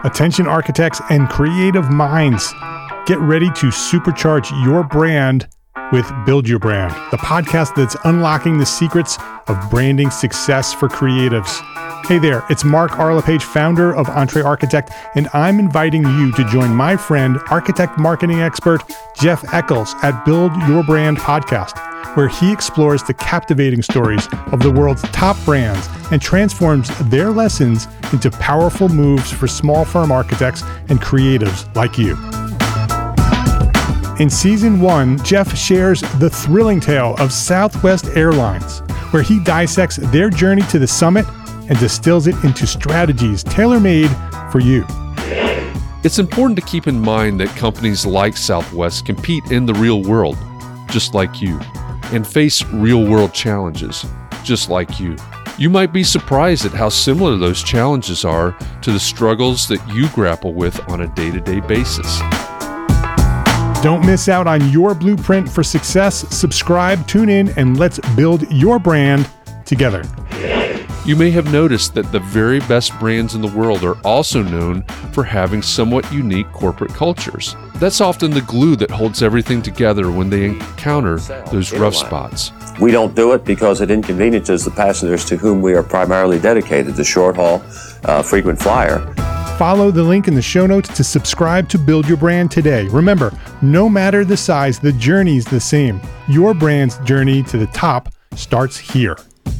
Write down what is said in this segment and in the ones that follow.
Attention architects and creative minds, get ready to supercharge your brand with Build Your Brand, the podcast that's unlocking the secrets of branding success for creatives. Hey there, it's Mark Arlepage, founder of Entre Architect, and I'm inviting you to join my friend, architect marketing expert Jeff Eccles at Build Your Brand podcast, where he explores the captivating stories of the world's top brands and transforms their lessons into powerful moves for small firm architects and creatives like you. In Season 1, Jeff shares the thrilling tale of Southwest Airlines, where he dissects their journey to the summit and distills it into strategies tailor-made for you. It's important to keep in mind that companies like Southwest compete in the real world, just like you, and face real-world challenges, just like you. You might be surprised at how similar those challenges are to the struggles that you grapple with on a day-to-day basis. Don't miss out on your blueprint for success. Subscribe, tune in, and let's build your brand together. You may have noticed that the very best brands in the world are also known for having somewhat unique corporate cultures. That's often the glue that holds everything together when they encounter those rough spots. We don't do it because it inconveniences the passengers to whom we are primarily dedicated, the short haul, frequent flyer. Follow the link in the show notes to subscribe to Build Your Brand today. Remember, no matter the size, the journey's the same. Your brand's journey to the top starts here.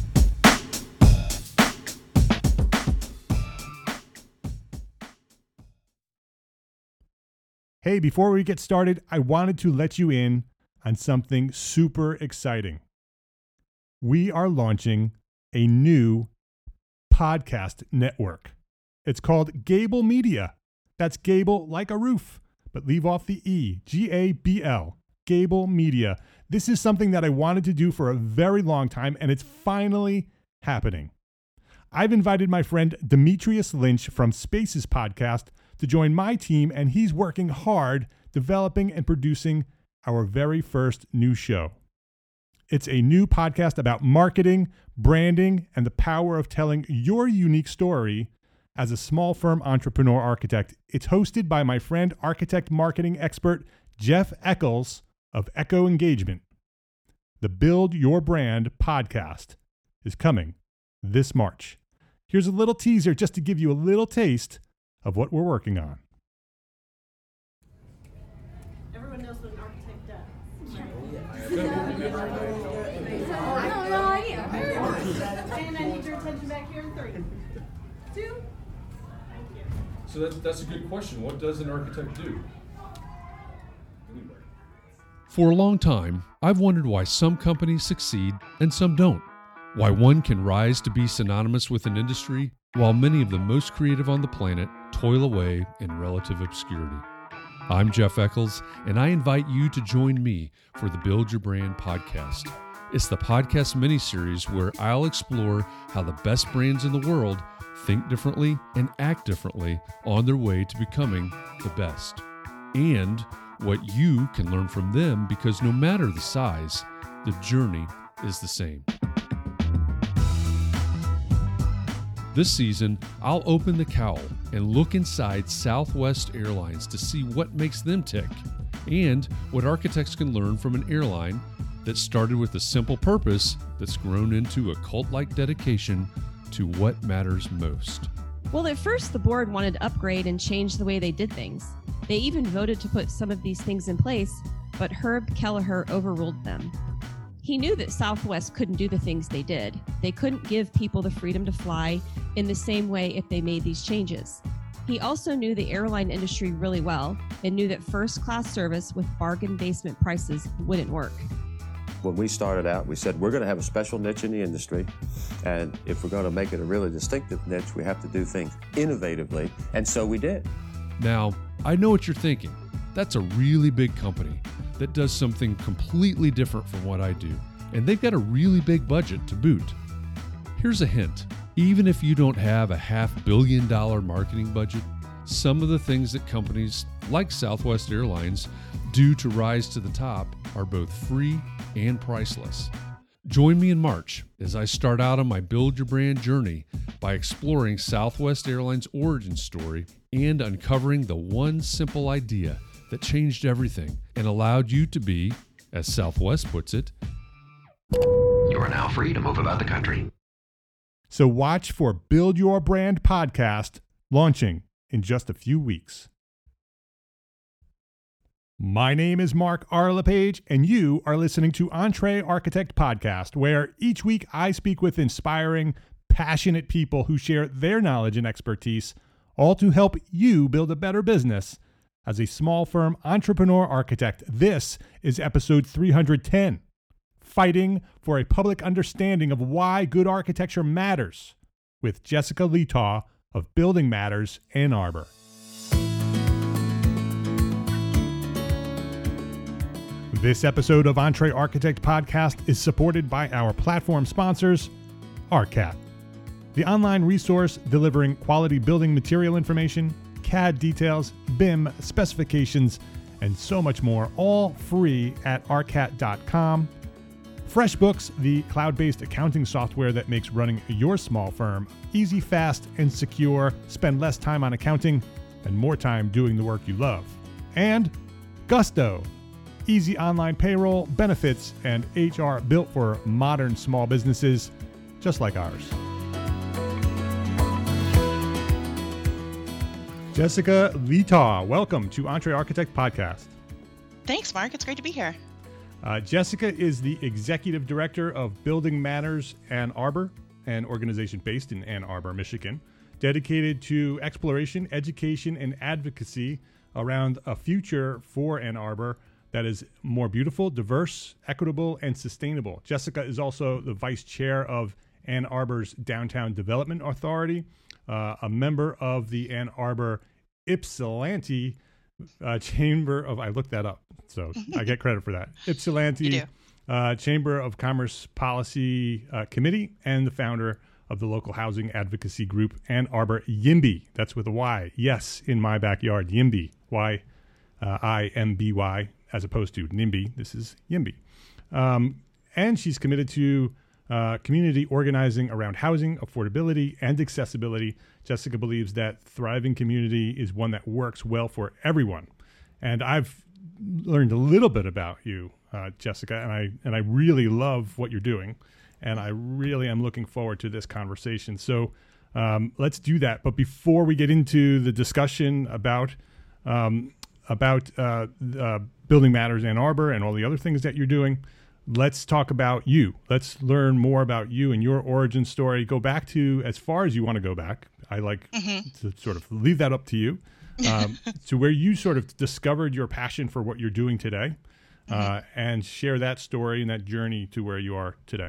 Hey, before we get started, I wanted to let you in on something super exciting. We are launching a new podcast network. It's called Gable Media. That's Gable like a roof, but leave off the E, G-A-B-L, Gable Media. This is something that I wanted to do for a very long time, and it's finally happening. I've invited my friend Demetrius Lynch from Spaces Podcast to join my team, and he's working hard developing and producing our very first new show. It's a new podcast about marketing, branding, and the power of telling your unique story as a small firm entrepreneur architect. It's hosted by my friend, architect marketing expert Jeff Eccles of Echo Engagement. The Build Your Brand podcast is coming this March. Here's a little teaser just to give you a little taste of what we're working on. Everyone knows what an architect does. And I need your attention back here in 3, 2. Thank you. So that's a good question. What does an architect do? For a long time, I've wondered why some companies succeed and some don't. Why one can rise to be synonymous with an industry, while many of the most creative on the planet toil away in relative obscurity. I'm Jeff Eccles, and I invite you to join me for the Build Your Brand podcast. It's the podcast mini-series where I'll explore how the best brands in the world think differently and act differently on their way to becoming the best. And what you can learn from them, because no matter the size, the journey is the same. This season, I'll open the cowl and look inside Southwest Airlines to see what makes them tick and what architects can learn from an airline that started with a simple purpose that's grown into a cult-like dedication to what matters most. Well, at first, the board wanted to upgrade and change the way they did things. They even voted to put some of these things in place, but Herb Kelleher overruled them. He knew that Southwest couldn't do the things they did. They couldn't give people the freedom to fly in the same way if they made these changes. He also knew the airline industry really well and knew that first-class service with bargain basement prices wouldn't work. When we started out, we said we're going to have a special niche in the industry, and if we're going to make it a really distinctive niche, we have to do things innovatively, and so we did. Now, I know what you're thinking. That's a really big company that does something completely different from what I do, and they've got a really big budget to boot. Here's a hint. Even if you don't have a $500 million marketing budget, some of the things that companies like Southwest Airlines do to rise to the top are both free and priceless. Join me in March as I start out on my Build Your Brand journey by exploring Southwest Airlines' origin story and uncovering the one simple idea that changed everything and allowed you to be, as Southwest puts it, You are now free to move about the country. So watch for Build Your Brand podcast launching in just a few weeks. My name is Mark R. LePage, and you are listening to Entree Architect Podcast, where each week I speak with inspiring, passionate people who share their knowledge and expertise, all to help you build a better business as a small firm entrepreneur architect. This is episode 310, Fighting for a Public Understanding of Why Good Architecture Matters, with Jessica Letaw of Building Matters Ann Arbor. This episode of Entree Architect Podcast is supported by our platform sponsors, ARCAT, the online resource delivering quality building material information, CAD details, BIM specifications, and so much more, all free at arcat.com. FreshBooks, the cloud-based accounting software that makes running your small firm easy, fast, and secure. Spend less time on accounting and more time doing the work you love. And Gusto, easy online payroll, benefits, and HR built for modern small businesses just like ours. Jessica Letaw, welcome to Entree Architect Podcast. Thanks, Mark. It's great to be here. Jessica is the executive director of Building Matters Ann Arbor, an organization based in Ann Arbor, Michigan, dedicated to exploration, education, and advocacy around a future for Ann Arbor that is more beautiful, diverse, equitable, and sustainable. Jessica is also the vice chair of Ann Arbor's Downtown Development Authority, a member of the Ann Arbor Ypsilanti Chamber of, I looked that up, so I get credit for that. Ypsilanti Chamber of Commerce Policy Committee, and the founder of the local housing advocacy group, Ann Arbor YIMBY. That's with a Y. Yes, in my backyard, YIMBY. Y-I-M-B-Y, as opposed to NIMBY. This is YIMBY. And she's committed to community organizing around housing, affordability, and accessibility. Jessica believes that thriving community is one that works well for everyone. And I've learned a little bit about you, Jessica, and I really love what you're doing. And I really am looking forward to this conversation. So let's do that. But before we get into the discussion about Building Matters Ann Arbor and all the other things that you're doing, let's talk about you. Let's learn more about you and your origin story. Go back to as far as you want to go back. I like to sort of leave that up to you, to where you sort of discovered your passion for what you're doing today, and share that story and that journey to where you are today.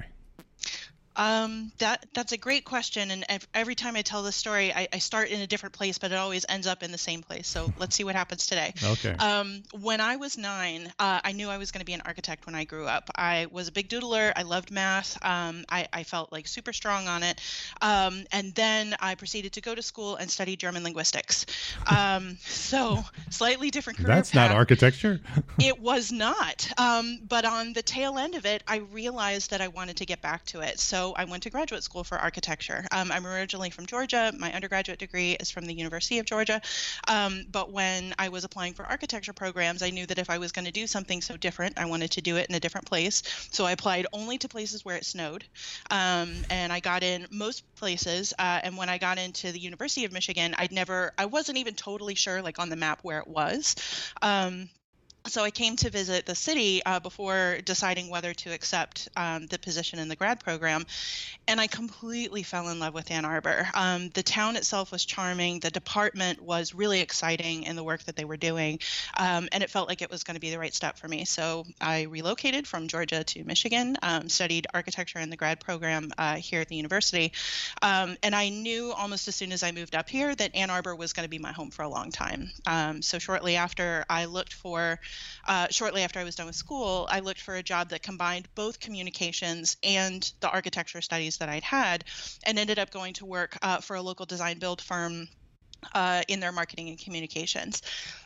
That's a great question, and every time I tell this story, I start in a different place, but it always ends up in the same place. So let's see what happens today. Okay. When I was 9, I knew I was going to be an architect when I grew up. I was a big doodler. I loved math. I felt like super strong on it. And then I proceeded to go to school and study German linguistics. So slightly different career That's path. not architecture. It was not. But on the tail end of it, I realized that I wanted to get back to it. So I went to graduate school for architecture. I'm originally from Georgia. My undergraduate degree is from the University of Georgia. But when I was applying for architecture programs, I knew that if I was going to do something so different, I wanted to do it in a different place. So I applied only to places where it snowed. And I got in most places. And when I got into the University of Michigan, I wasn't even totally sure, like on the map, where it was. So I came to visit the city before deciding whether to accept the position in the grad program, and I completely fell in love with Ann Arbor. The town itself was charming. The department was really exciting in the work that they were doing, and it felt like it was going to be the right step for me. So I relocated from Georgia to Michigan, studied architecture in the grad program here at the university, and I knew almost as soon as I moved up here that Ann Arbor was going to be my home for a long time. So shortly after I was done with school, I looked for a job that combined both communications and the architecture studies that I'd had, and ended up going to work for a local design build firm in their marketing and communications.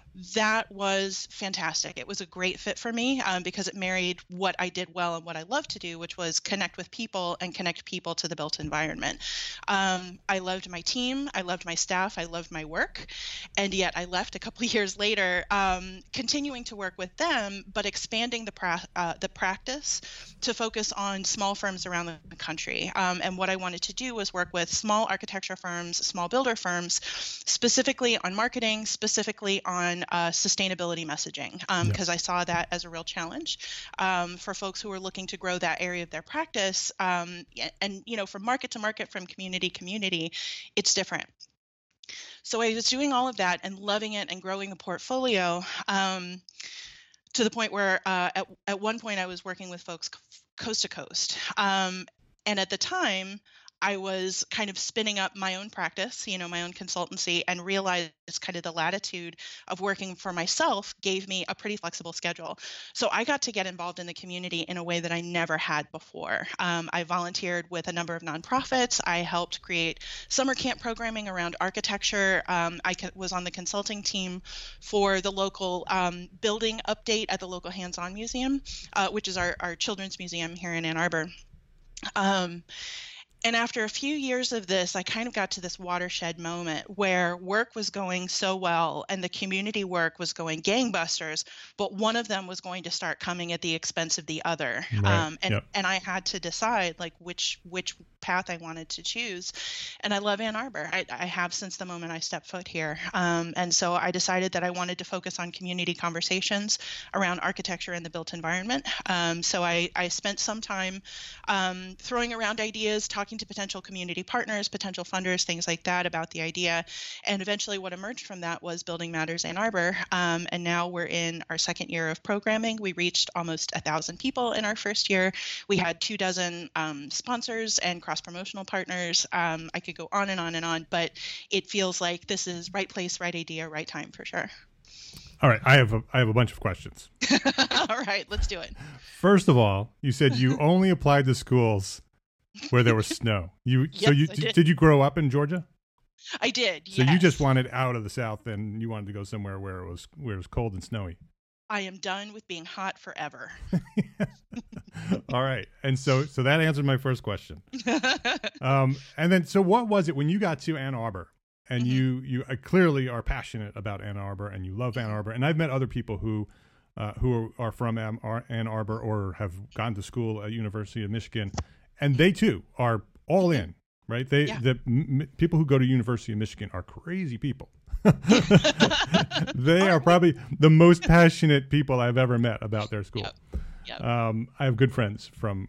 That was fantastic. It was a great fit for me because it married what I did well and what I love to do, which was connect with people and connect people to the built environment. I loved my team. I loved my staff. I loved my work. And yet I left a couple of years later, continuing to work with them, but expanding the practice to focus on small firms around the country. And what I wanted to do was work with small architecture firms, small builder firms, specifically on marketing, specifically on sustainability messaging, because I saw that as a real challenge for folks who are looking to grow that area of their practice. And, from market to market, from community to community, it's different. So I was doing all of that and loving it and growing the portfolio to the point where at one point I was working with folks coast to coast. And at the time, I was kind of spinning up my own practice, my own consultancy, and realized kind of the latitude of working for myself gave me a pretty flexible schedule. So I got to get involved in the community in a way that I never had before. I volunteered with a number of nonprofits. I helped create summer camp programming around architecture. I was on the consulting team for the local building update at the local Hands-On Museum, which is our children's museum here in Ann Arbor. And after a few years of this, I kind of got to this watershed moment where work was going so well and the community work was going gangbusters, but one of them was going to start coming at the expense of the other. Right. And I had to decide which path I wanted to choose. And I love Ann Arbor. I have since the moment I stepped foot here. And so I decided that I wanted to focus on community conversations around architecture and the built environment. So I spent some time throwing around ideas, talking to potential community partners, potential funders, things like that about the idea. And eventually what emerged from that was Building Matters Ann Arbor. And now we're in our second year of programming. We reached almost 1,000 people in our first year. We had 24 sponsors and cross-promotional partners. I could go on and on and on, but it feels like this is right place, right idea, right time for sure. All right. I have a bunch of questions. All right, let's do it. First of all, you said you only applied to schools where there was snow. Did you grow up in Georgia? I did. So yes. you just wanted out of the South and you wanted to go somewhere where it was cold and snowy. I am done with being hot forever. All right. And so that answered my first question. And then, so what was it when you got to Ann Arbor and you clearly are passionate about Ann Arbor and you love Ann Arbor. And I've met other people who are from Ann Arbor or have gone to school at University of Michigan, and they too are all in, right? People who go to University of Michigan are crazy people. They are probably the most passionate people I've ever met about their school. Yep. I have good friends from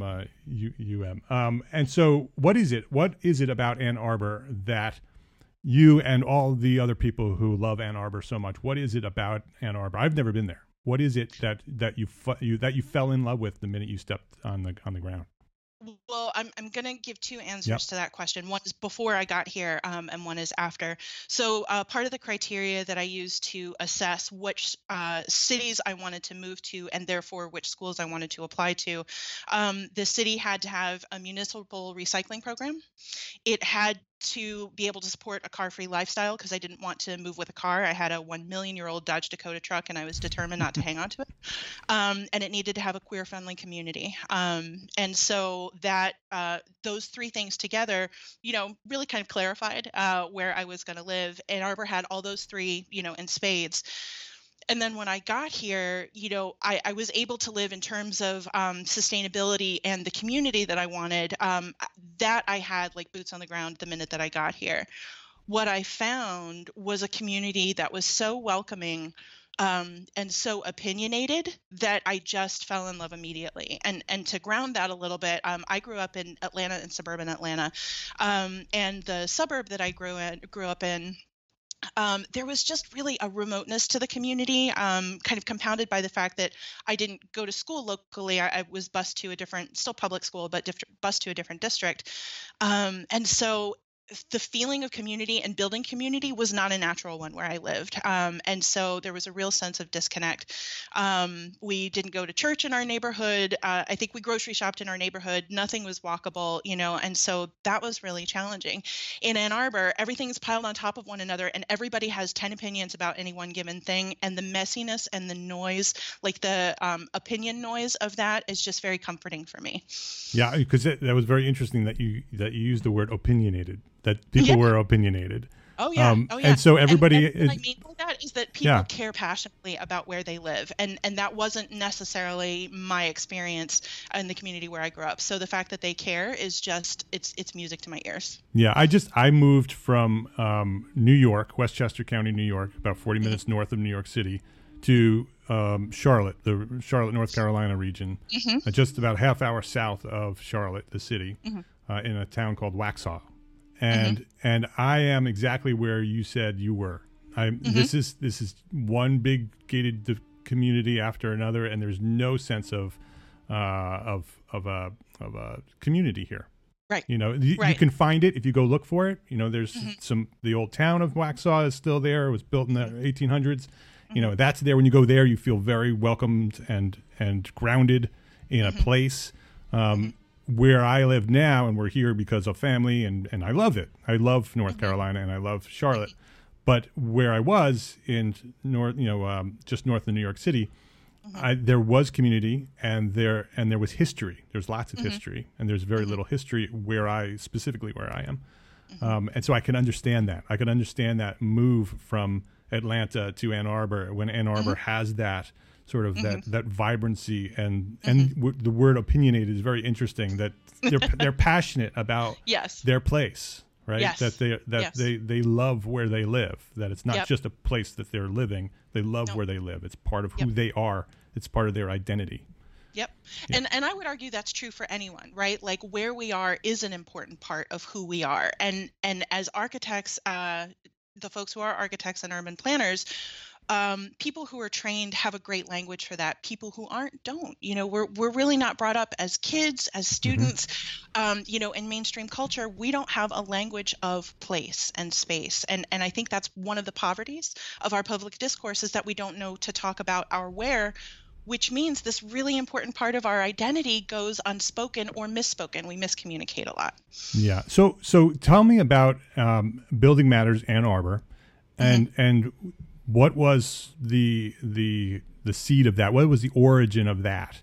UM. And so what is it about Ann Arbor that you and all the other people who love Ann Arbor so much, what is it about Ann Arbor? I've never been there. What is it that you fell in love with the minute you stepped on the ground? Well, I'm going to give two answers to that question. One is before I got here, and one is after. So part of the criteria that I used to assess which cities I wanted to move to and therefore which schools I wanted to apply to, the city had to have a municipal recycling program. It had to be able to support a car-free lifestyle because I didn't want to move with a car. I had a 1 million-year-old Dodge Dakota truck and I was determined not to hang on to it. And it needed to have a queer-friendly community. And so that those three things together, really kind of clarified where I was going to live. Ann Arbor had all those three, in spades. And then when I got here, I was able to live in terms of sustainability and the community that I wanted, that I had like boots on the ground the minute that I got here. What I found was a community that was so welcoming and so opinionated that I just fell in love immediately. And to ground that a little bit, I grew up in Atlanta, in suburban Atlanta, and the suburb that I grew up in, there was just really a remoteness to the community, kind of compounded by the fact that I didn't go to school locally. I was bused to a different, still public school, but bused to a different district. And so the feeling of community and building community was not a natural one where I lived. And so there was a real sense of disconnect. We didn't go to church in our neighborhood. I think we grocery shopped in our neighborhood. Nothing was walkable, and so that was really challenging. In Ann Arbor, everything's piled on top of one another and everybody has 10 opinions about any one given thing. And the messiness and the noise, like the opinion noise of that, is just very comforting for me. Yeah, because that was very interesting that you used the word opinionated, that people were opinionated. Oh yeah. And so everybody and what I mean by that is that people care passionately about where they live, and that wasn't necessarily my experience in the community where I grew up. So the fact that they care is just it's music to my ears. Yeah, I moved from New York, Westchester County, New York, about 40 minutes north of New York City, to Charlotte, the Charlotte, North Carolina region, just about half hour south of Charlotte, the city, in a town called Waxhaw. And I am exactly where you said you were. This is one big gated community after another, and there's no sense of a community here. Right. You can find it if you go look for it. There's the old town of Waxhaw is still there. It was built in the 1800s. That's there. When you go there, you feel very welcomed and grounded in a place. Where I live now, and we're here because of family, and I love it. I love North Carolina, and I love Charlotte. But where I was in just north of New York City, there was community, and there was history. There's lots of history, and there's very little history where I am. And so I can understand that. I can understand that move from Atlanta to Ann Arbor, when Ann Arbor has that sort of that vibrancy, and the word opinionated is very interesting, that they're passionate about their place, right? Yes. That they love where they live, that it's not just a place that they're living. They love where they live. It's part of who they are. It's part of their identity. Yep. Yeah. And I would argue that's true for anyone, right? Like, where we are is an important part of who we are. And as architects, the folks who are architects and urban planners, people who are trained have a great language for that. People who aren't don't. We're really not brought up as kids, as students. In mainstream culture, we don't have a language of place and space. And I think that's one of the poverties of our public discourse, is that we don't know to talk about our where, which means this really important part of our identity goes unspoken or misspoken. We miscommunicate a lot. Yeah. So tell me about Building Matters Ann Arbor, and what was the seed of that? What was the origin of that?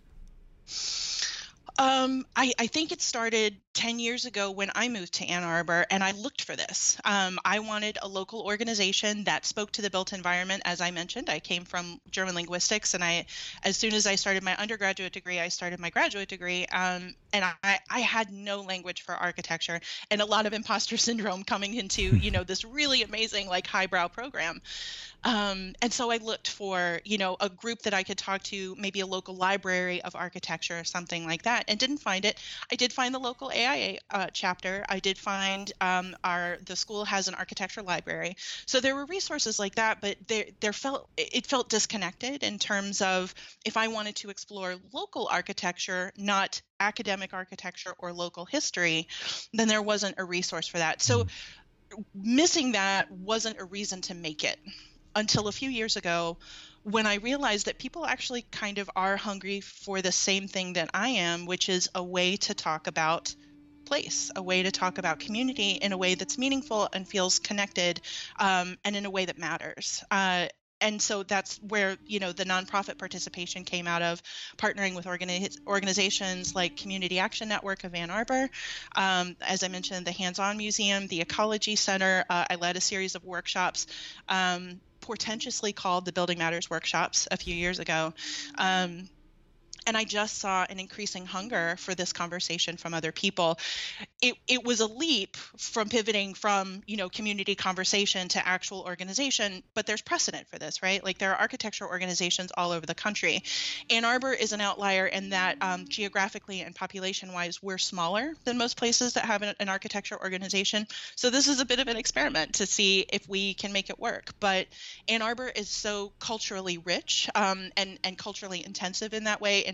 I think it started 10 years ago when I moved to Ann Arbor, and I looked for this. I wanted a local organization that spoke to the built environment. As I mentioned, I came from German linguistics, and as soon as I started my undergraduate degree, I started my graduate degree, and I had no language for architecture, and a lot of imposter syndrome coming into this really amazing, like, highbrow program. And so I looked for, a group that I could talk to, maybe a local library of architecture or something like that, and didn't find it. I did find the local AIA chapter. I did find the school has an architecture library. So there were resources like that, but it felt disconnected in terms of, if I wanted to explore local architecture, not academic architecture or local history, then there wasn't a resource for that. So missing that wasn't a reason to make it, until a few years ago, when I realized that people actually kind of are hungry for the same thing that I am, which is a way to talk about place, a way to talk about community in a way that's meaningful and feels connected, and in a way that matters. And so that's where, the nonprofit participation came out of, partnering with organizations like Community Action Network of Ann Arbor. As I mentioned, the Hands-On Museum, the Ecology Center. I led a series of workshops, portentously called the Building Matters Workshops, a few years ago. And I just saw an increasing hunger for this conversation from other people. It was a leap from pivoting from, community conversation to actual organization, but there's precedent for this, right? Like, there are architecture organizations all over the country. Ann Arbor is an outlier in that geographically and population-wise, we're smaller than most places that have an architecture organization. So this is a bit of an experiment to see if we can make it work. But Ann Arbor is so culturally rich and culturally intensive in that way, in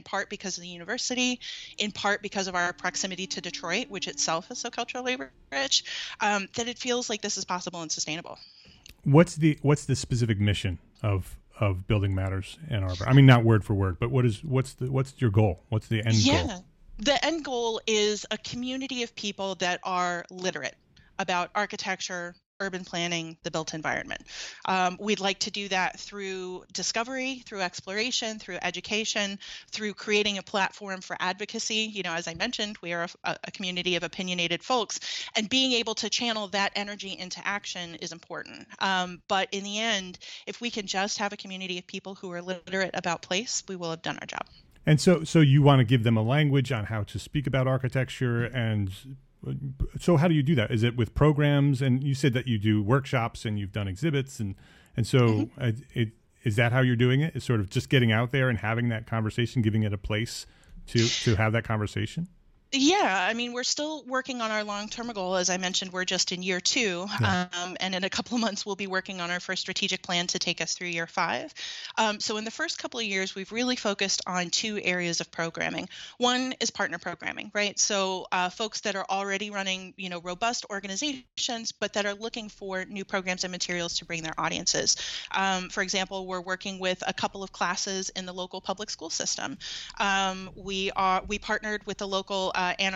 in part because of the university, in part because of our proximity to Detroit, which itself is so culturally rich, that it feels like this is possible and sustainable. What's the specific mission of Building Matters Ann Arbor? I mean, not word for word, but what's your goal? What's the end goal? The end goal is a community of people that are literate about architecture, urban planning, the built environment. We'd like to do that through discovery, through exploration, through education, through creating a platform for advocacy. You know, as I mentioned, we are a community of opinionated folks, and being able to channel that energy into action is important. But in the end, if we can just have a community of people who are literate about place, we will have done our job. And so you want to give them a language on how to speak about architecture, and so how do you do that? Is it with programs? And you said that you do workshops and you've done exhibits, and so is that how you're doing it? Is sort of just getting out there and having that conversation, giving it a place to have that conversation? Yeah, I mean, we're still working on our long-term goal. As I mentioned, we're just in year 2, and in a couple of months, we'll be working on our first strategic plan to take us through year 5. So in the first couple of years, we've really focused on 2 areas of programming. One is partner programming, right? So folks that are already running, robust organizations, but that are looking for new programs and materials to bring their audiences. For example, we're working with a couple of classes in the local public school system. We partnered with the local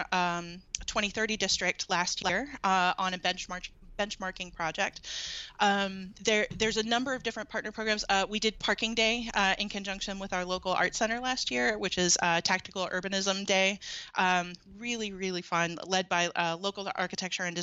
2030 district last year on a benchmarking project. There's a number of different partner programs. We did Parking Day in conjunction with our local art center last year, which is Tactical Urbanism Day. Really, really fun, led by a local architecture and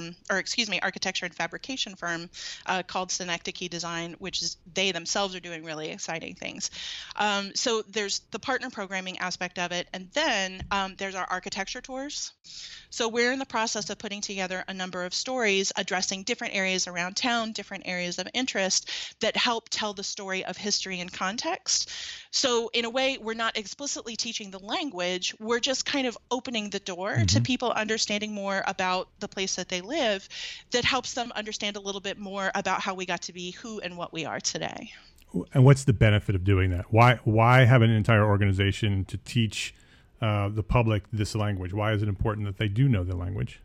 fabrication firm called Synecdoche Design, which is they themselves are doing really exciting things. So there's the partner programming aspect of it, and then there's our architecture tours. So we're in the process of putting together a number of stories addressing different areas around town, different areas of interest that help tell the story of history and context. So in a way, we're not explicitly teaching the language, we're just kind of opening the door to people understanding more about the place that they live, that helps them understand a little bit more about how we got to be who and what we are today. And what's the benefit of doing that? Why have an entire organization to teach the public this language? Why is it important that they do know the language?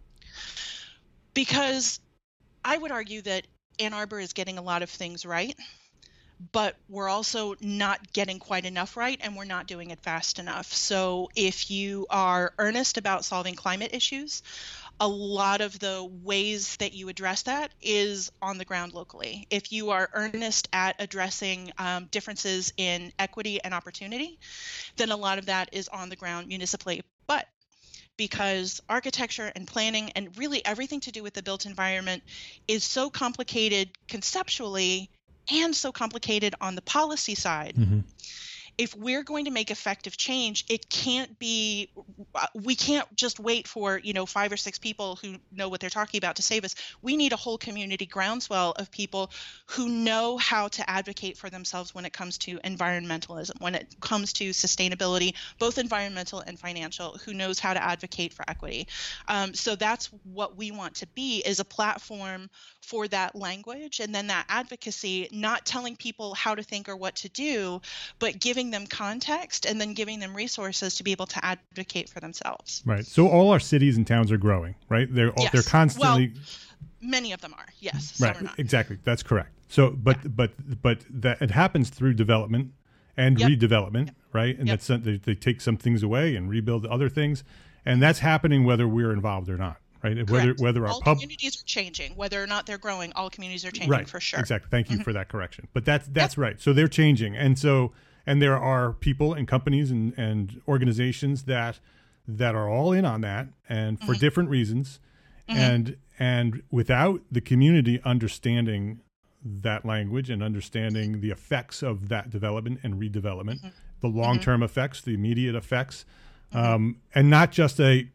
Because I would argue that Ann Arbor is getting a lot of things right, but we're also not getting quite enough right, and we're not doing it fast enough. So if you are earnest about solving climate issues, a lot of the ways that you address that is on the ground locally. If you are earnest at addressing differences in equity and opportunity, then a lot of that is on the ground municipally. But because architecture and planning and really everything to do with the built environment is so complicated conceptually and so complicated on the policy side, if we're going to make effective change, it can't be, we can't just wait for, 5 or 6 people who know what they're talking about to save us. We need a whole community groundswell of people who know how to advocate for themselves when it comes to environmentalism, when it comes to sustainability, both environmental and financial, who knows how to advocate for equity. So that's what we want to be, is a platform for that language and then that advocacy, not telling people how to think or what to do, but giving them context and then giving them resources to be able to advocate for themselves. Right. So all our cities and towns are growing, right? They're constantly. Well, many of them are. Yes. Right. Some are not. Exactly. That's correct. So, but that it happens through development and redevelopment, right? And that's they take some things away and rebuild other things, and that's happening whether we're involved or not. Right. Whether all communities are changing, whether or not they're growing, all communities are changing for sure. Exactly. Thank you for that correction. But that's right. So they're changing, and there are people and companies and organizations that are all in on that, and for different reasons, and without the community understanding that language and understanding the effects of that development and redevelopment, the long-term effects, the immediate effects, and not just a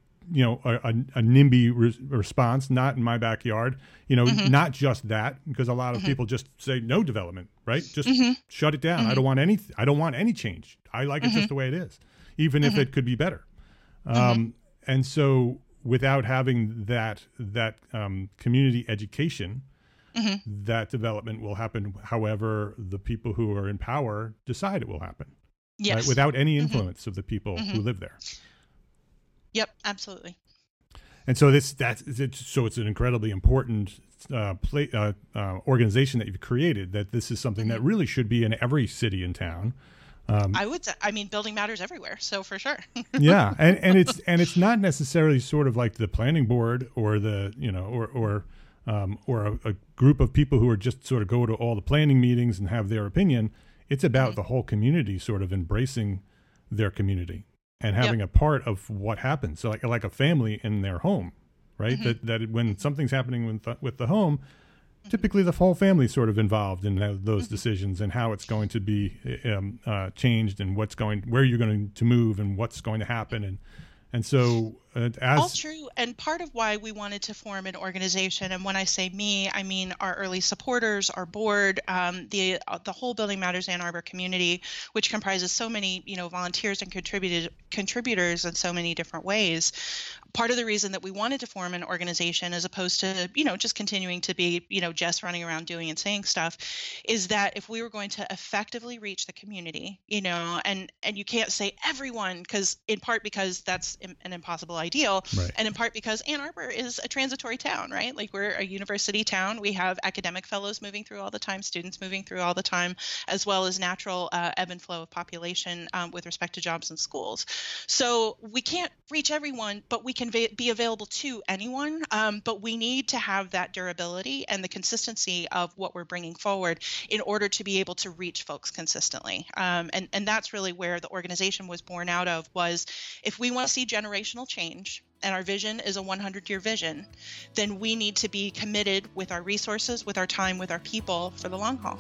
NIMBY response, not in my backyard, not just that, because a lot of people just say no development, right? Just shut it down. I don't want any change. I like it just the way it is, even if it could be better. And so without having that community education, that development will happen however the people who are in power decide it will happen. Yes. right? Without any influence of the people who live there. Yep, absolutely. And so it's an incredibly important organization that you've created, that this is something that really should be in every city and town. I would say, building matters everywhere. So for sure. Yeah. And it's not necessarily sort of like the planning board or the, or a group of people who are just sort of go to all the planning meetings and have their opinion. It's about the whole community sort of embracing their community and having a part of what happens. So like a family in their home, right? That when something's happening with the home, typically the whole family is sort of involved in those decisions and how it's going to be changed and where you're going to move and what's going to happen. And so all true. And part of why we wanted to form an organization, and when I say me, I mean our early supporters, our board, the whole Building Matters Ann Arbor community, which comprises so many, volunteers and contributors in so many different ways. Part of the reason that we wanted to form an organization as opposed to, just continuing to be, Jess running around doing and saying stuff, is that if we were going to effectively reach the community, and you can't say everyone, in part because that's an impossible ideal, right. And in part because Ann Arbor is a transitory town, right? Like we're a university town. We have academic fellows moving through all the time, students moving through all the time, as well as natural ebb and flow of population with respect to jobs and schools. So we can't reach everyone, but we can be available to anyone. But we need to have that durability and the consistency of what we're bringing forward in order to be able to reach folks consistently. And that's really where the organization was born out of, was if we want to see generational change, and our vision is a 100-year vision, then we need to be committed with our resources, with our time, with our people for the long haul.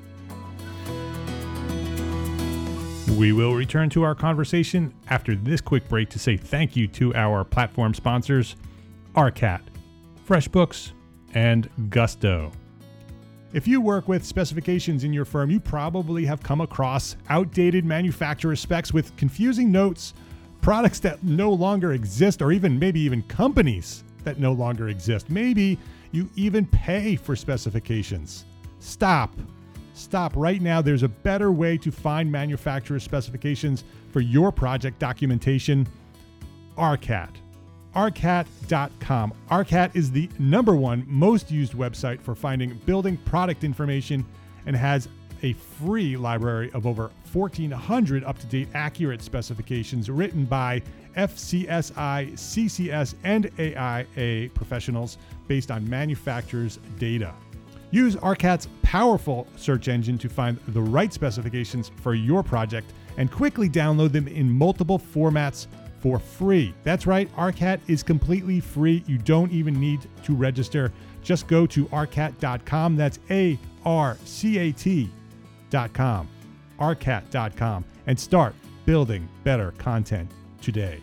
We will return to our conversation after this quick break to say thank you to our platform sponsors, ARCAT, FreshBooks, and Gusto. If you work with specifications in your firm, you probably have come across outdated manufacturer specs with confusing notes, products that no longer exist, or maybe even companies that no longer exist. Maybe you even pay for specifications. Stop right now. There's a better way to find manufacturer specifications for your project documentation. ARCAT. ARCAT.com. ARCAT is the #1 most used website for finding building product information and has a free library of over 1,400 up-to-date accurate specifications written by FCSI, CCS, and AIA professionals based on manufacturers' data. Use ARCAT's powerful search engine to find the right specifications for your project and quickly download them in multiple formats for free. That's right, ARCAT is completely free. You don't even need to register. Just go to arcat.com. That's ARCAT.com. arcat.com, and start building better content today.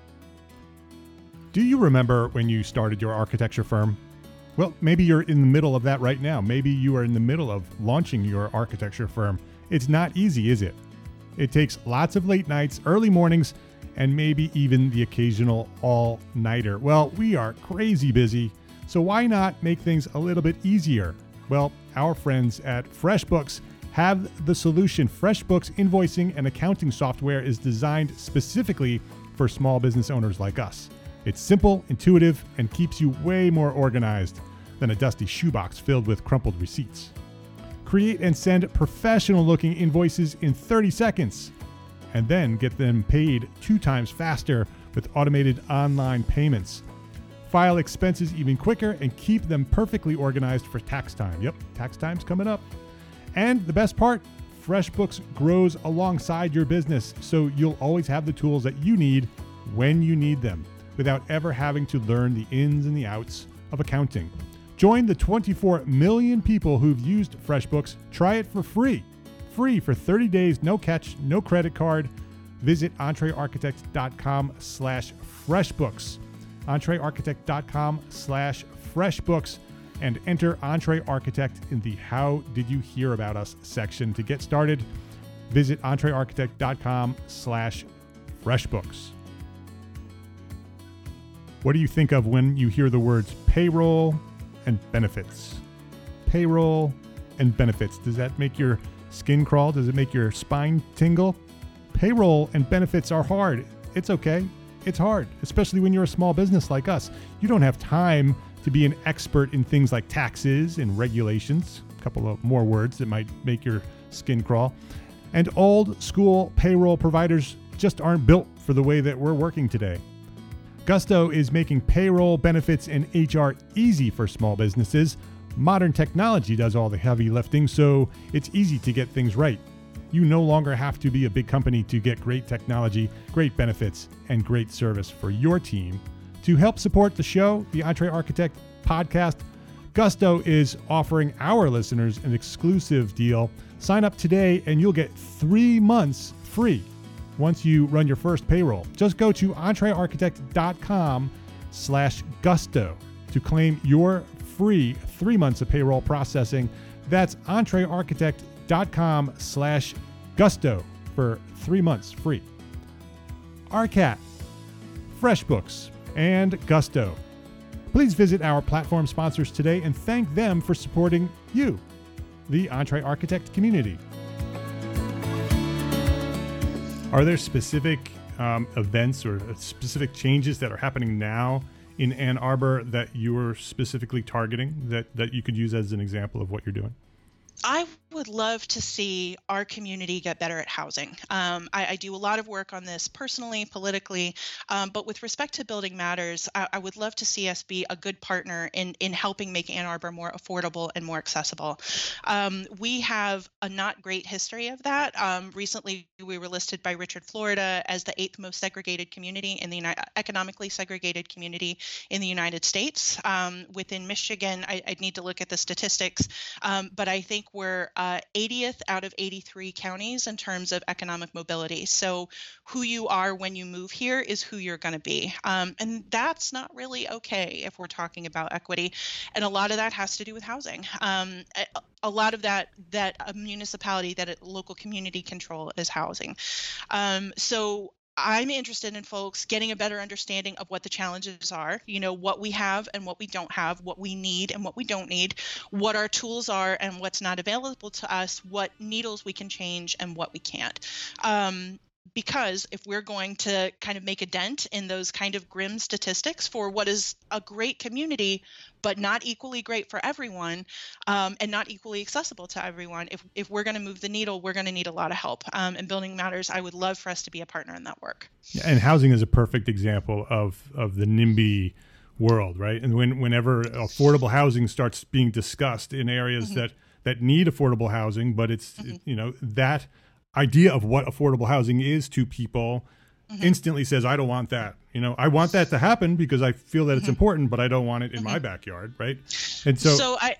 Do you remember when you started your architecture firm? Well, maybe you're in the middle of that right now. Maybe you are in the middle of launching your architecture firm. It's not easy, is it? It takes lots of late nights, early mornings, and maybe even the occasional all-nighter. Well, we are crazy busy, so why not make things a little bit easier? Well, our friends at FreshBooks have the solution. FreshBooks invoicing and accounting software is designed specifically for small business owners like us. It's simple, intuitive, and keeps you way more organized than a dusty shoebox filled with crumpled receipts. Create and send professional-looking invoices in 30 seconds, and then get them paid 2 times faster with automated online payments. File expenses even quicker and keep them perfectly organized for tax time. Yep, tax time's coming up. And the best part, FreshBooks grows alongside your business, so you'll always have the tools that you need when you need them, without ever having to learn the ins and the outs of accounting. Join the 24 million people who've used FreshBooks. Try it for free. Free for 30 days, no catch, no credit card. Visit entrearchitect.com/freshbooks. entrearchitect.com/freshbooks and enter Entre Architect in the How Did You Hear About Us section to get started. Visit entrearchitect.com/freshbooks. What do you think of when you hear the words payroll and benefits? Payroll and benefits. Does that make your skin crawl? Does it make your spine tingle? Payroll and benefits are hard. It's okay. It's hard, especially when you're a small business like us. You don't have time to be an expert in things like taxes and regulations, a couple of more words that might make your skin crawl. And old school payroll providers just aren't built for the way that we're working today. Gusto is making payroll, benefits, and HR easy for small businesses. Modern technology does all the heavy lifting, so it's easy to get things right. You no longer have to be a big company to get great technology, great benefits, and great service for your team. To help support the show, the EntreArchitect podcast, Gusto is offering our listeners an exclusive deal. Sign up today and you'll get 3 months free once you run your first payroll. Just go to entrearchitect.com/gusto to claim your free 3 months of payroll processing. That's entrearchitect.com/gusto for 3 months free. ARCAT, FreshBooks, and Gusto. Please visit our platform sponsors today and thank them for supporting you, the EntreArchitect community. Are there specific events or specific changes that are happening now in Ann Arbor that you're specifically targeting that you could use as an example of what you're doing? I would love to see our community get better at housing. I do a lot of work on this personally, politically, but with respect to Building Matters, I would love to see us be a good partner in helping make Ann Arbor more affordable and more accessible. We have a not great history of that. Recently, we were listed by Richard Florida as the 8th most segregated community in the economically segregated community in the United States. Within Michigan, I'd need to look at the statistics, but I think we're 80th out of 83 counties in terms of economic mobility. So who you are when you move here is who you're going to be. And that's not really okay if we're talking about equity. And a lot of that has to do with housing. A lot of that a municipality, that a local community control is housing. So I'm interested in folks getting a better understanding of what the challenges are, what we have and what we don't have, what we need and what we don't need, what our tools are and what's not available to us, what needles we can change and what we can't. Because if we're going to kind of make a dent in those kind of grim statistics for what is a great community, but not equally great for everyone, and not equally accessible to everyone, if we're going to move the needle, we're going to need a lot of help. And Building Matters, I would love for us to be a partner in that work. Yeah, and housing is a perfect example of the NIMBY world, right? And whenever affordable housing starts being discussed in areas that need affordable housing, but it's that idea of what affordable housing is to people instantly says, I don't want that. I want that to happen because I feel that it's important, but I don't want it in my backyard, right? And so I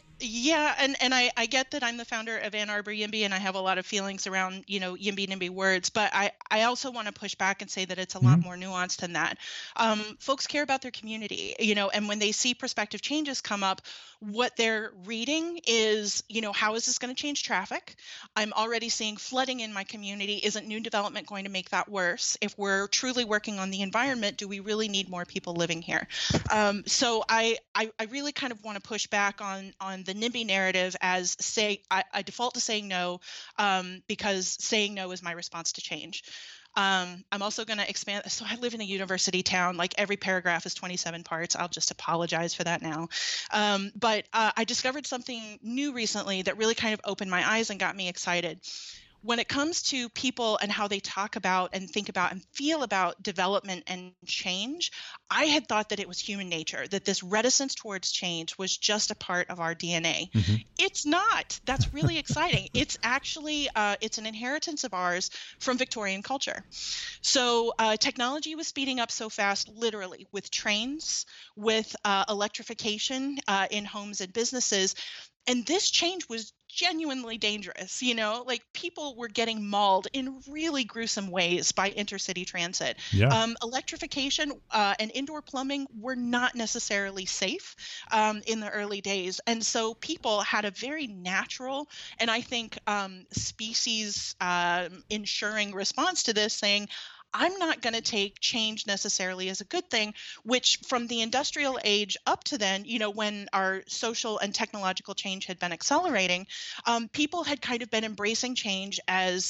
get that I'm the founder of Ann Arbor YIMBY, and I have a lot of feelings around, YIMBY, NIMBY words, but I also want to push back and say that it's a lot more nuanced than that. Folks care about their community, and when they see prospective changes come up, what they're reading is, how is this going to change traffic? I'm already seeing flooding in my community. Isn't new development going to make that worse? If we're truly working on the environment, do we really need more people living here? So I really kind of want to push back on the NIMBY narrative as I default to saying no, because saying no is my response to change. I'm also going to expand. So I live in a university town. Like every paragraph is 27 parts. I'll just apologize for that now. But I discovered something new recently that really kind of opened my eyes and got me excited. When it comes to people and how they talk about and think about and feel about development and change, I had thought that it was human nature, that this reticence towards change was just a part of our DNA. It's not. That's really exciting. It's actually, it's an inheritance of ours from Victorian culture. So technology was speeding up so fast, literally, with trains, with electrification in homes and businesses. And this change was genuinely dangerous, like people were getting mauled in really gruesome ways by intercity transit. Yeah. Electrification and indoor plumbing were not necessarily safe in the early days. And so people had a very natural and I think species ensuring response to this, saying, I'm not going to take change necessarily as a good thing, which from the industrial age up to then, when our social and technological change had been accelerating, people had kind of been embracing change as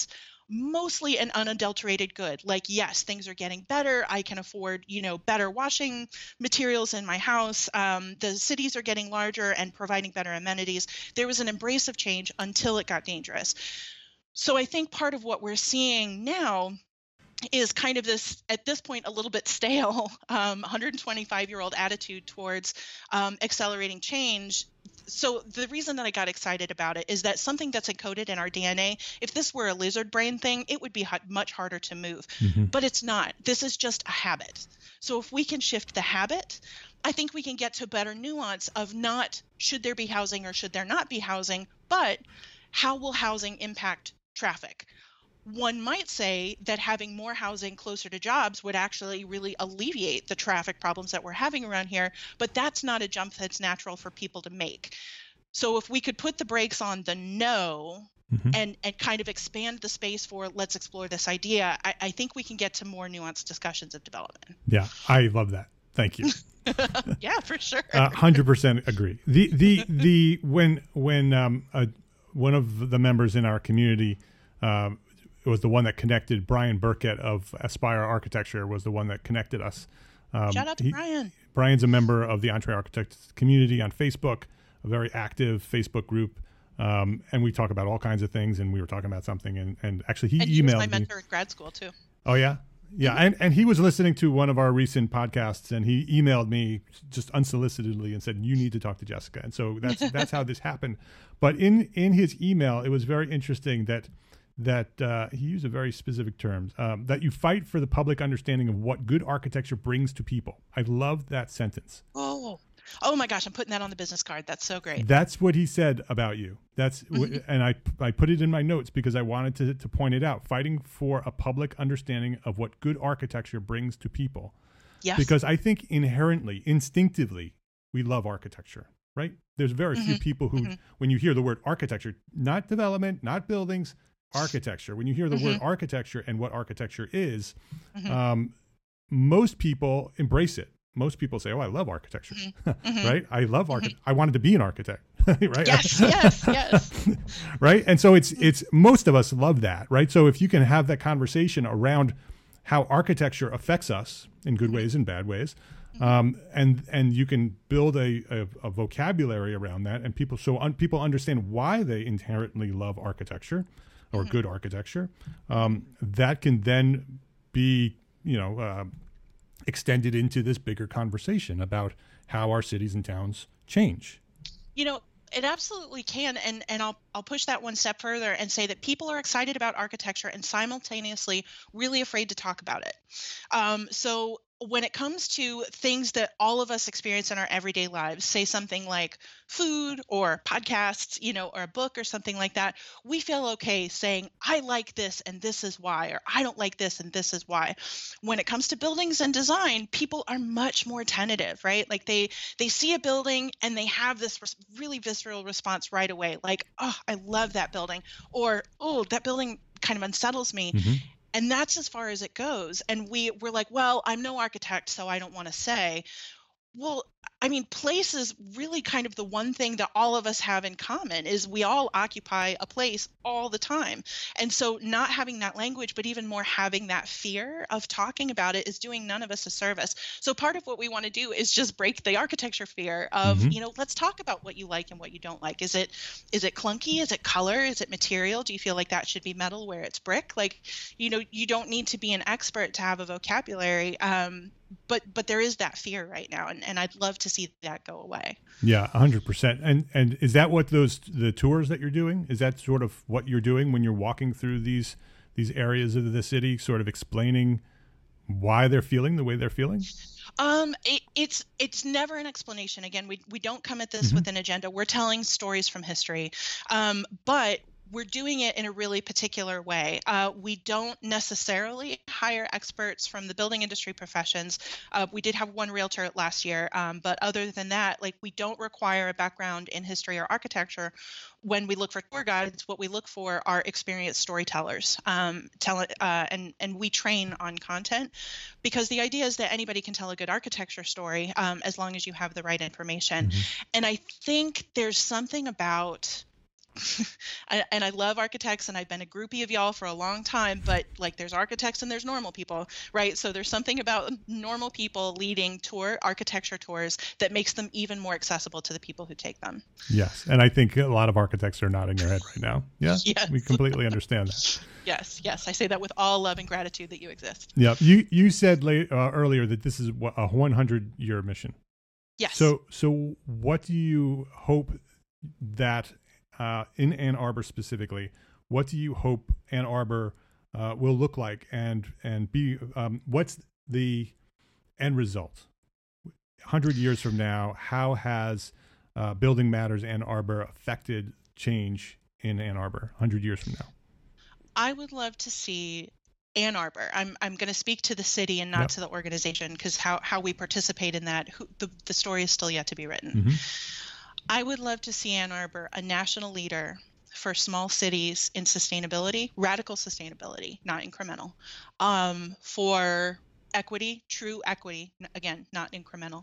mostly an unadulterated good. Like, yes, things are getting better. I can afford, better washing materials in my house. The cities are getting larger and providing better amenities. There was an embrace of change until it got dangerous. So I think part of what we're seeing now is kind of this, at this point, a little bit stale 125-year-old attitude towards accelerating change. So the reason that I got excited about it is that something that's encoded in our DNA, if this were a lizard brain thing, it would be much harder to move. But it's not. This is just a habit. So if we can shift the habit, I think we can get to better nuance of not should there be housing or should there not be housing, but how will housing impact traffic? One might say that having more housing closer to jobs would actually really alleviate the traffic problems that we're having around here, but that's not a jump that's natural for people to make. So if we could put the brakes on the no and kind of expand the space for let's explore this idea, I think we can get to more nuanced discussions of development. Yeah, I love that. Thank you. Yeah, for sure. 100% agree. When one of the members in our community, it was the one that connected Brian Burkett of Aspire Architecture was the one that connected us. Shout out to Brian. Brian's a member of the Entree Architects community on Facebook, a very active Facebook group. And we talk about all kinds of things, and we were talking about something, and actually he emailed me. He was my mentor at grad school too. Oh yeah? Yeah, and he was listening to one of our recent podcasts, and he emailed me just unsolicitedly and said, "You need to talk to Jessica." And so that's how this happened. But in his email, it was very interesting that he used a very specific terms, that you fight for the public understanding of what good architecture brings to people. I love that sentence. Oh my gosh, I'm putting that on the business card. That's so great. That's what he said about you. And I put it in my notes because I wanted to point it out. Fighting for a public understanding of what good architecture brings to people. Yes. Because I think inherently, instinctively, we love architecture, right? There's very few people who, when you hear the word architecture, not development, not buildings, architecture. When you hear the word architecture and what architecture is, most people embrace it. Most people say, "Oh, I love architecture," right? I love architecture. I wanted to be an architect, right? Yes. Right. And so it's most of us love that, right? So if you can have that conversation around how architecture affects us in good ways and bad ways, and you can build a vocabulary around that, and people understand why they inherently love architecture or good architecture, that can then be, extended into this bigger conversation about how our cities and towns change. It absolutely can. And I'll push that one step further and say that people are excited about architecture and simultaneously really afraid to talk about it. So when it comes to things that all of us experience in our everyday lives, say something like food or podcasts, or a book or something like that, we feel okay saying, I like this and this is why, or I don't like this and this is why. When it comes to buildings and design, people are much more tentative, right? Like they see a building and they have this really visceral response right away. Like, oh, I love that building, or, oh, that building kind of unsettles me. And that's as far as it goes. And we're like, well, I'm no architect, so I don't want to say. Well, I mean, place is really kind of the one thing that all of us have in common is we all occupy a place all the time. And so not having that language, but even more having that fear of talking about it is doing none of us a service. So part of what we want to do is just break the architecture fear of, let's talk about what you like and what you don't like. Is it clunky? Is it color? Is it material? Do you feel like that should be metal where it's brick? Like, you don't need to be an expert to have a vocabulary. But there is that fear right now, and I'd love to see that go away. Yeah, 100%. And is that what the tours that you're doing? Is that sort of what you're doing when you're walking through these areas of the city, sort of explaining why they're feeling the way they're feeling? It's never an explanation. Again, we don't come at this with an agenda. We're telling stories from history, but we're doing it in a really particular way. We don't necessarily hire experts from the building industry professions. We did have one realtor last year, but other than that, we don't require a background in history or architecture. When we look for tour guides, what we look for are experienced storytellers, and we train on content, because the idea is that anybody can tell a good architecture story as long as you have the right information. And I think there's something about and I love architects, and I've been a groupie of y'all for a long time, but like there's architects and there's normal people, right? So there's something about normal people leading architecture tours that makes them even more accessible to the people who take them. Yes. And I think a lot of architects are nodding their head right now. Yeah. Yes. We completely understand that. Yes. I say that with all love and gratitude that you exist. Yeah. You said earlier that this is a 100-year mission. Yes. So what do you hope that in Ann Arbor specifically, what do you hope Ann Arbor will look like and be? What's the end result? 100 years from now, how has Building Matters Ann Arbor affected change in Ann Arbor 100 years from now? I would love to see Ann Arbor. I'm going to speak to the city and not to the organization, because how we participate in that, the story is still yet to be written. Mm-hmm. I would love to see Ann Arbor a national leader for small cities in sustainability, radical sustainability, not incremental, for equity, true equity, again, not incremental,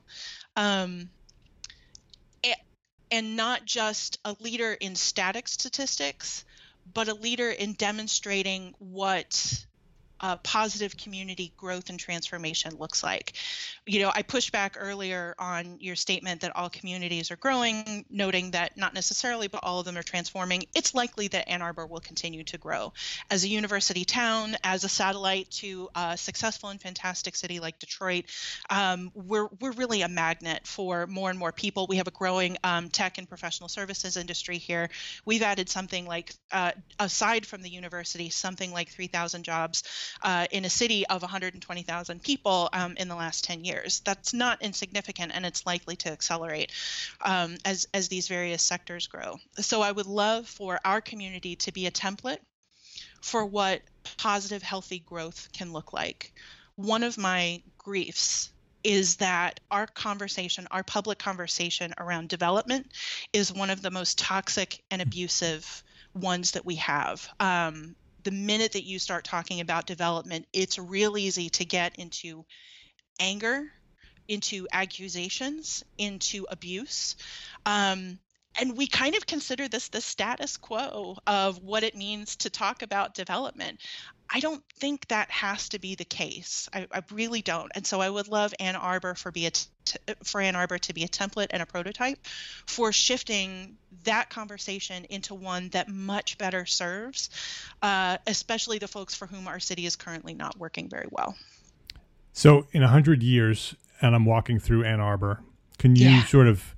and not just a leader in static statistics, but a leader in demonstrating what positive community growth and transformation looks like. I pushed back earlier on your statement that all communities are growing, noting that not necessarily, but all of them are transforming. It's likely that Ann Arbor will continue to grow as a university town, as a satellite to a successful and fantastic city like Detroit. We're really a magnet for more and more people. We have a growing tech and professional services industry here. We've added something like, aside from the university, something like 3,000 jobs in a city of 120,000 people in the last 10 years. That's not insignificant, and it's likely to accelerate as these various sectors grow. So I would love for our community to be a template for what positive, healthy growth can look like. One of my griefs is that our public conversation around development is one of the most toxic and abusive ones that we have. The minute that you start talking about development, it's real easy to get into anger, into accusations, into abuse. And we kind of consider this the status quo of what it means to talk about development. I don't think that has to be the case. I really don't. And so I would love Ann Arbor for Ann Arbor to be a template and a prototype for shifting that conversation into one that much better serves, especially the folks for whom our city is currently not working very well. So in 100 years, and I'm walking through Ann Arbor, can you sort of,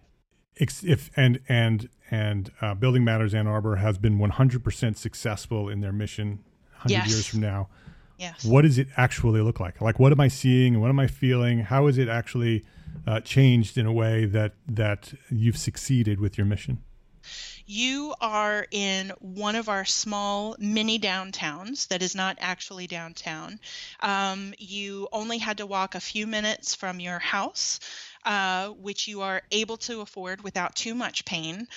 Building Matters Ann Arbor has been 100% successful in their mission 100 years from now. Yes. What does it actually look like? Like, what am I seeing? What am I feeling? How is it actually changed in a way that you've succeeded with your mission? You are in one of our small mini downtowns that is not actually downtown. You only had to walk a few minutes from your house, which you are able to afford without too much pain,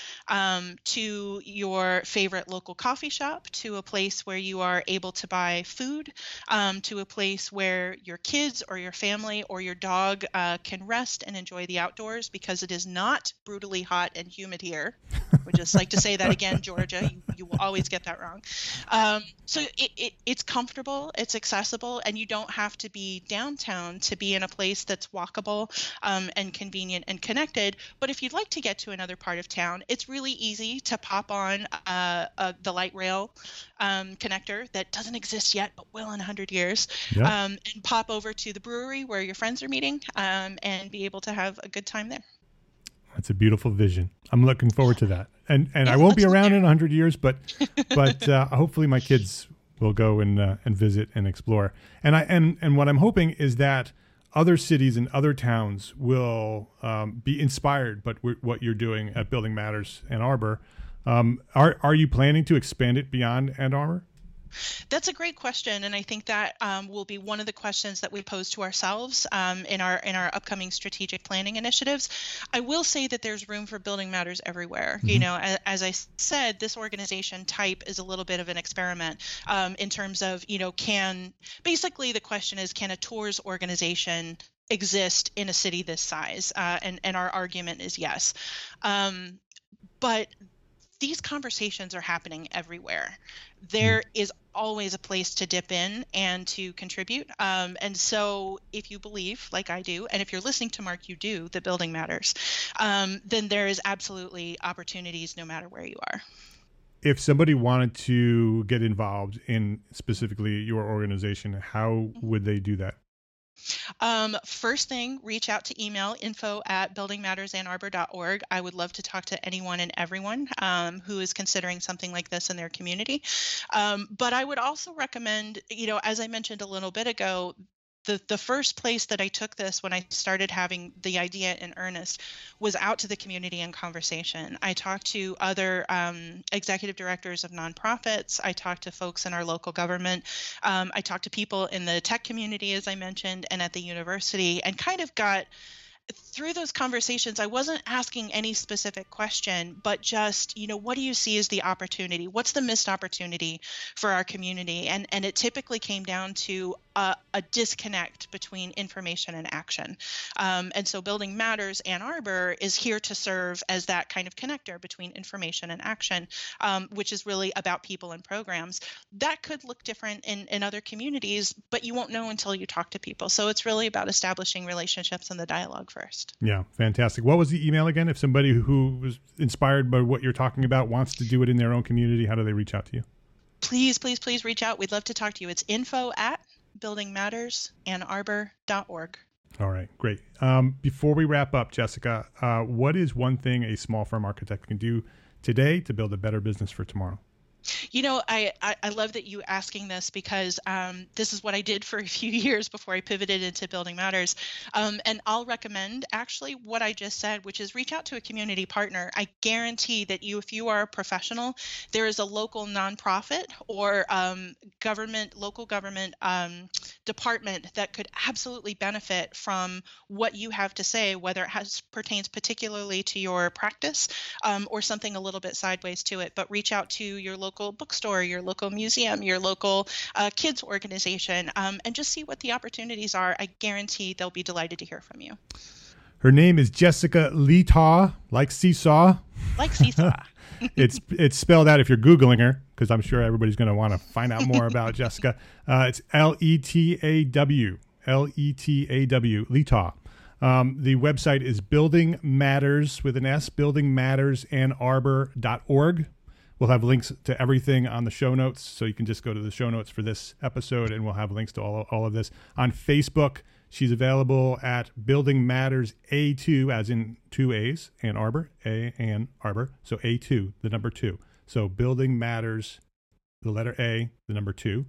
to your favorite local coffee shop, to a place where you are able to buy food, to a place where your kids or your family or your dog can rest and enjoy the outdoors, because it is not brutally hot and humid here. Would just like to say that again, Georgia. You will always get that wrong. So it's comfortable, it's accessible, and you don't have to be downtown to be in a place that's walkable and convenient and connected. But if you'd like to get to another part of town, it's really easy to pop on the light rail connector that doesn't exist yet, but will in 100 years, and pop over to the brewery where your friends are meeting and be able to have a good time there. That's a beautiful vision. I'm looking forward to that. And I won't be around in 100 years, but hopefully my kids will go and visit and explore. And what I'm hoping is that other cities and other towns will be inspired by what you're doing at Building Matters Ann Arbor. Are you planning to expand it beyond Ann Arbor? That's a great question, and I think that will be one of the questions that we pose to ourselves in our upcoming strategic planning initiatives. I will say that there's room for Building Matters everywhere. Mm-hmm. You know, as I said, this organization type is a little bit of an experiment in terms of, basically the question is, can a tours organization exist in a city this size? And our argument is yes. But these conversations are happening everywhere. There is always a place to dip in and to contribute. And so if you believe, like I do, and if you're listening to Mark, you do, that building matters, then there is absolutely opportunities no matter where you are. If somebody wanted to get involved in specifically your organization, how would they do that? First thing, reach out to email info@buildingmattersannarbor.org. I would love to talk to anyone and everyone who is considering something like this in their community. But I would also recommend, as I mentioned a little bit ago, the first place that I took this when I started having the idea in earnest was out to the community in conversation. I talked to other executive directors of nonprofits. I talked to folks in our local government. I talked to people in the tech community, as I mentioned, and at the university, and kind of got through those conversations. I wasn't asking any specific question, but just, what do you see as the opportunity? What's the missed opportunity for our community? And it typically came down to a disconnect between information and action. And so Building Matters Ann Arbor is here to serve as that kind of connector between information and action, which is really about people and programs. That could look different in other communities, but you won't know until you talk to people. So it's really about establishing relationships and the dialogue first. Yeah, fantastic. What was the email again? If somebody who was inspired by what you're talking about wants to do it in their own community, how do they reach out to you? Please reach out. We'd love to talk to you. It's info@buildingmattersannarbor.org. All right, great. Before we wrap up, Jessica, what is one thing a small firm architect can do today to build a better business for tomorrow? I love that you asking this, because this is what I did for a few years before I pivoted into Building Matters. And I'll recommend actually what I just said, which is reach out to a community partner. I guarantee that if you are a professional, there is a local nonprofit or local government department that could absolutely benefit from what you have to say, whether it pertains particularly to your practice or something a little bit sideways to it. But reach out to your local bookstore, your local museum, your local kids organization, and just see what the opportunities are. I guarantee they'll be delighted to hear from you. Her name is Jessica Letaw, like seesaw. Like seesaw. It's spelled out if you're Googling her, because I'm sure everybody's going to want to find out more about Jessica. It's Letaw, Letaw. The website is Building Matters with an S, buildingmattersannarbor.org. We'll have links to everything on the show notes, so you can just go to the show notes for this episode, and we'll have links to all of this. On Facebook, she's available at Building Matters A2, as in 2 A's, Ann Arbor, A, Ann Arbor, so A2, the number 2. So Building Matters, the letter A, the number 2.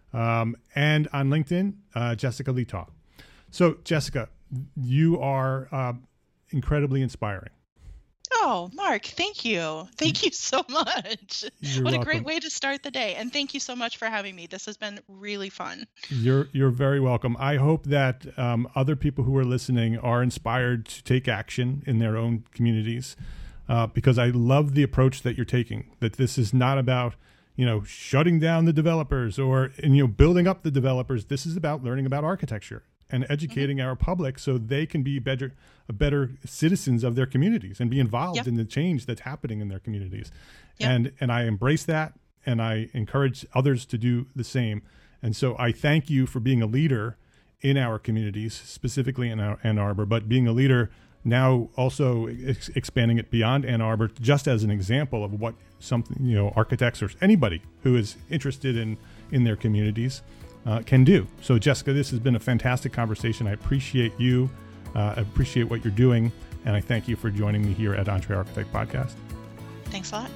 And on LinkedIn, Jessica Letaw. So, Jessica, you are incredibly inspiring. Oh, Mark, thank you. Thank you so much. You're what welcome. a great way to start the day. And thank you so much for having me. This has been really fun. You're very welcome. I hope that other people who are listening are inspired to take action in their own communities, because I love the approach that you're taking, that this is not about, shutting down the developers or building up the developers. This is about learning about architecture and educating our public so they can be better citizens of their communities and be involved in the change that's happening in their communities. And I embrace that, and I encourage others to do the same. And so I thank you for being a leader in our communities, specifically in Ann Arbor, but being a leader now also expanding it beyond Ann Arbor, just as an example of what something, architects or anybody who is interested in their communities can do. So, Jessica, this has been a fantastic conversation. I appreciate you. I appreciate what you're doing. And I thank you for joining me here at EntreArchitect Podcast. Thanks a lot.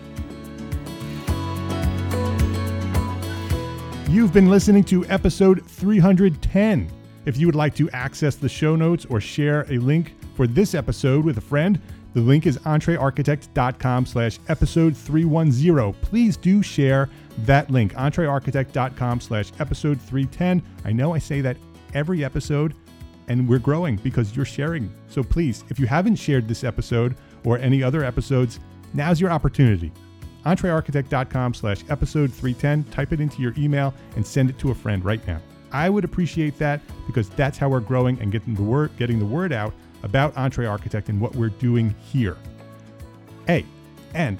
You've been listening to episode 310. If you would like to access the show notes or share a link for this episode with a friend, the link is entrearchitect.com/episode 310. Please do share that link, entrearchitect.com/episode 310. I know I say that every episode, and we're growing because you're sharing. So please, if you haven't shared this episode or any other episodes, now's your opportunity. entrearchitect.com/episode 310. Type it into your email and send it to a friend right now. I would appreciate that, because that's how we're growing and getting the word out about EntreArchitect and what we're doing here. Hey, and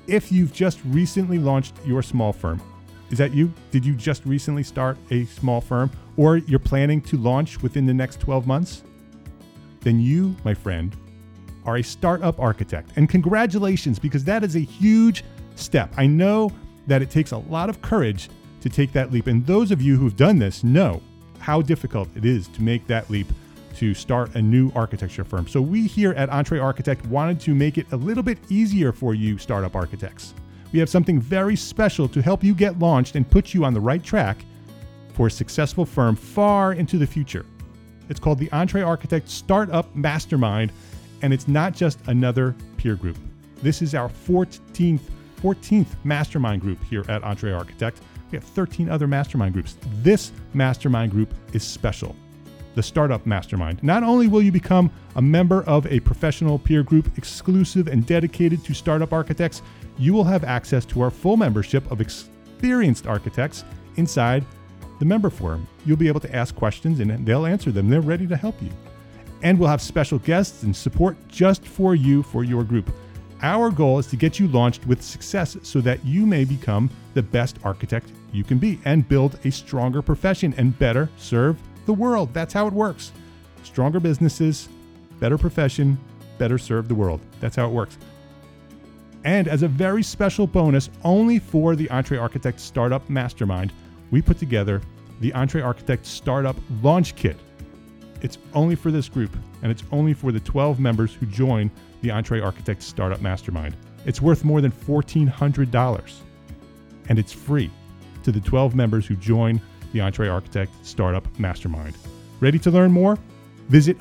if you've just recently launched your small firm. Is that you? Did you just recently start a small firm, or you're planning to launch within the next 12 months? Then you, my friend, are a startup architect. And congratulations, because that is a huge step. I know that it takes a lot of courage to take that leap. And those of you who've done this know how difficult it is to make that leap to start a new architecture firm. So we here at EntreArchitect wanted to make it a little bit easier for you startup architects. We have something very special to help you get launched and put you on the right track for a successful firm far into the future. It's called the EntreArchitect Startup Mastermind, and it's not just another peer group. This is our 14th mastermind group here at EntreArchitect. We have 13 other mastermind groups. This mastermind group is special, the Startup Mastermind. Not only will you become a member of a professional peer group exclusive and dedicated to startup architects, you will have access to our full membership of experienced architects inside the member forum. You'll be able to ask questions and they'll answer them. They're ready to help you. And we'll have special guests and support just for you, for your group. Our goal is to get you launched with success so that you may become the best architect you can be and build a stronger profession and better serve the world. That's how it works. Stronger businesses, better profession, better serve the world. That's how it works. And as a very special bonus, only for the EntreArchitect Startup Mastermind, we put together the EntreArchitect Startup Launch Kit. It's only for this group, and it's only for the 12 members who join the EntreArchitect Startup Mastermind. It's worth more than $1,400, and it's free to the 12 members who join the EntreArchitect Startup Mastermind. Ready to learn more? Visit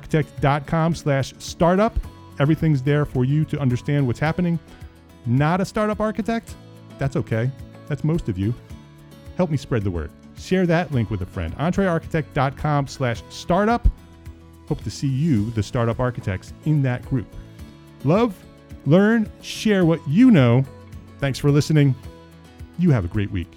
entrearchitect.com/startup. Everything's there for you to understand what's happening. Not a startup architect? That's okay. That's most of you. Help me spread the word. Share that link with a friend. entrearchitect.com/startup. Hope to see you, the startup architects, in that group. Love, learn, share what you know. Thanks for listening. You have a great week.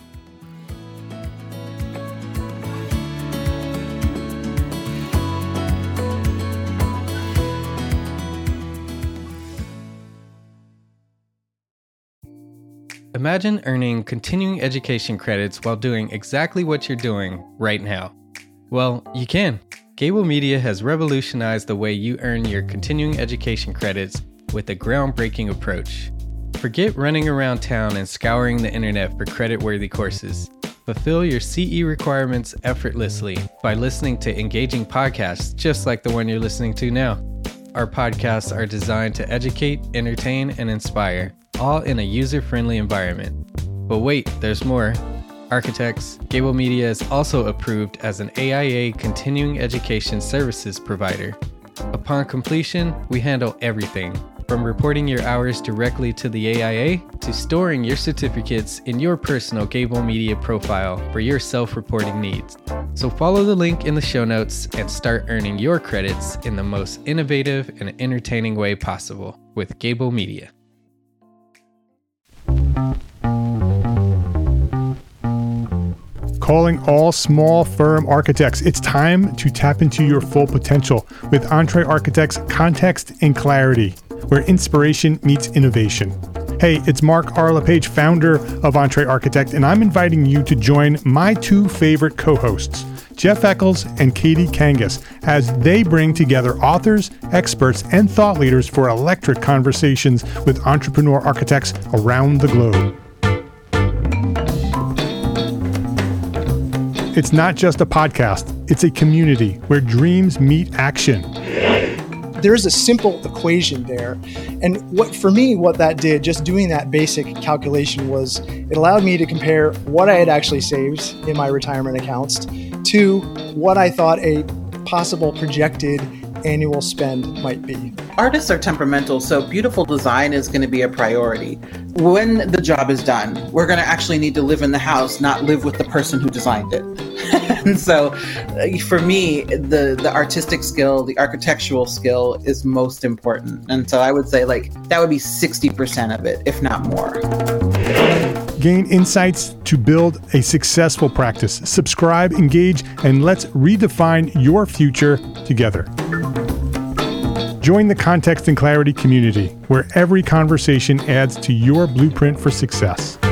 Imagine earning continuing education credits while doing exactly what you're doing right now. Well, you can. Gable Media has revolutionized the way you earn your continuing education credits with a groundbreaking approach. Forget running around town and scouring the internet for credit-worthy courses. Fulfill your CE requirements effortlessly by listening to engaging podcasts just like the one you're listening to now. Our podcasts are designed to educate, entertain, and inspire, all in a user-friendly environment. But wait, there's more. Architects, Gable Media is also approved as an AIA continuing education services provider. Upon completion, we handle everything, from reporting your hours directly to the AIA to storing your certificates in your personal Gable Media profile for your self-reporting needs. So follow the link in the show notes and start earning your credits in the most innovative and entertaining way possible with Gable Media. Calling all small firm architects. It's time to tap into your full potential with EntreArchitect's Context and Clarity, where inspiration meets innovation. Hey, it's Mark R. LePage, founder of EntreArchitect, and I'm inviting you to join my two favorite co-hosts, Jeff Eccles and Katie Kangas, as they bring together authors, experts, and thought leaders for electric conversations with entrepreneur architects around the globe. It's not just a podcast, it's a community where dreams meet action. There's a simple equation there. And what that did, just doing that basic calculation, was it allowed me to compare what I had actually saved in my retirement accounts to what I thought a possible projected annual spend might be. Artists are temperamental, so beautiful design is going to be a priority. When the job is done, we're going to actually need to live in the house, not live with the person who designed it. And so for me, the artistic skill, the architectural skill is most important. And so I would say that would be 60% of it, if not more. Gain insights to build a successful practice. Subscribe, engage, and let's redefine your future together. Join the Context and Clarity community, where every conversation adds to your blueprint for success.